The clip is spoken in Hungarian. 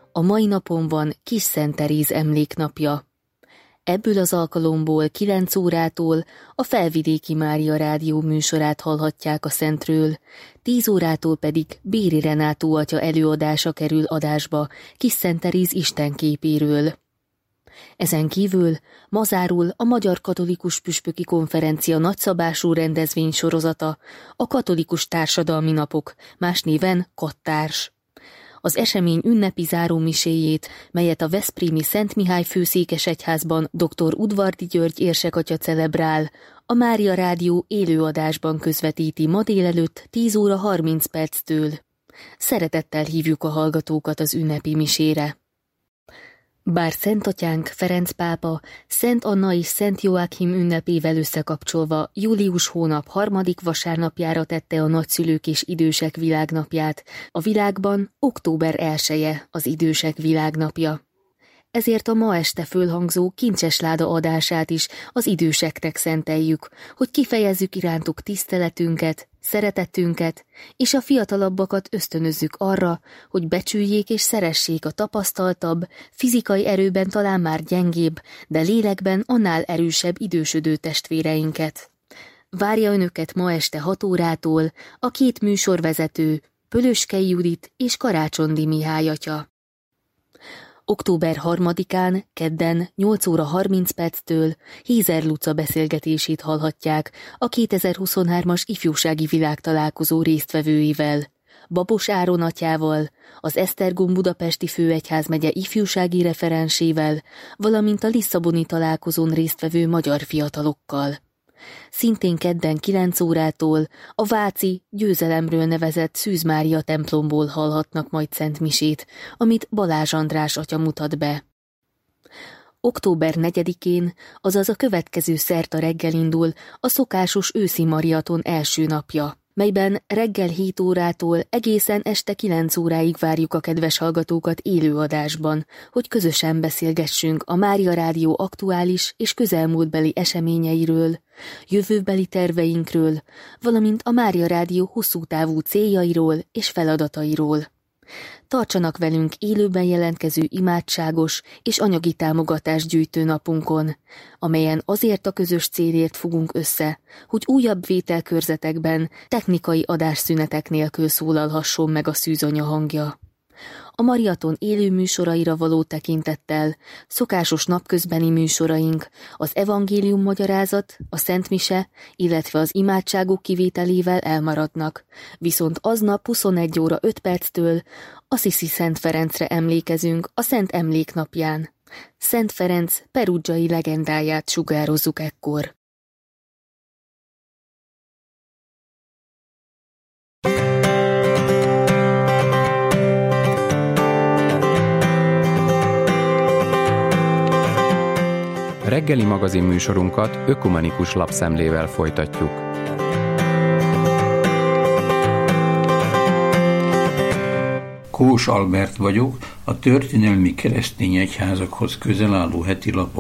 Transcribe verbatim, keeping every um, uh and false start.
A mai napon van Kis Szent Teréz emléknapja. Ebből az alkalomból kilenc órától a Felvidéki Mária Rádió műsorát hallhatják a Szentről, tíz órától pedig Béri Renátó atya előadása kerül adásba Kis Szent Teréz istenképéről. Ezen kívül ma zárul a Magyar Katolikus Püspöki Konferencia nagyszabású rendezvénysorozata, a Katolikus Társadalmi Napok, más néven Kattárs. Az esemény ünnepi zárómiséjét, melyet a veszprémi Szent Mihály főszékesegyházban dr. Udvardi György érsekatya celebrál, a Mária Rádió élőadásban közvetíti ma délelőtt tíz óra harminc perctől. Szeretettel hívjuk a hallgatókat az ünnepi misére. Bár Szentatyánk Ferenc pápa Szent Anna és Szent Joachim ünnepével összekapcsolva július hónap harmadik vasárnapjára tette a nagyszülők és idősek világnapját, a világban október elseje az idősek világnapja. Ezért a ma este fölhangzó kincsesláda adását is az időseknek szenteljük, hogy kifejezzük irántuk tiszteletünket, szeretetünket, és a fiatalabbakat ösztönözzük arra, hogy becsüljék és szeressék a tapasztaltabb, fizikai erőben talán már gyengébb, de lélekben annál erősebb idősödő testvéreinket. Várja önöket ma este hat órától a két műsorvezető, Pölöskei Judit és Karácsondi Mihály atya. október harmadikán, kedden nyolc óra harminc perctől Hézer Luca beszélgetését hallhatják a kétezer-huszonhármas ifjúsági világtalálkozó résztvevőivel, Babos Áron atyával, az Esztergom budapesti főegyházmegye ifjúsági referensével, valamint a lisszaboni találkozón résztvevő magyar fiatalokkal. Szintén kedden kilenc órától a váci győzelemről nevezett Szűz Mária templomból hallhatnak majd szentmisét, amit Balázs András atya mutat be. október negyedikén, azaz a következő szerda reggel indul a szokásos őszi mariaton első napja, melyben reggel hét órától egészen este kilenc óráig várjuk a kedves hallgatókat élőadásban, hogy közösen beszélgessünk a Mária Rádió aktuális és közelmúltbeli eseményeiről, jövőbeli terveinkről, valamint a Mária Rádió hosszú távú céljairól és feladatairól. Tartsanak velünk élőben jelentkező imádságos és anyagi támogatás gyűjtő napunkon, amelyen azért a közös célért fogunk össze, hogy újabb vételkörzetekben, technikai adásszünetek nélkül szólalhasson meg a szűzanya hangja. A mariaton élő műsoraira való tekintettel szokásos napközbeni műsoraink, az evangélium magyarázat, a szentmise, illetve az imádságok kivételével elmaradnak, viszont aznap huszonegy óra öt perctől Assisi Szent Ferencre emlékezünk a Szent Emléknapján. Szent Ferenc perugiai legendáját sugározzuk ekkor. Reggeli magazin műsorunkat ökumenikus lapszemlével folytatjuk. Kós Albert vagyok, a történelmi keresztény egyházakhoz közel álló heti lapok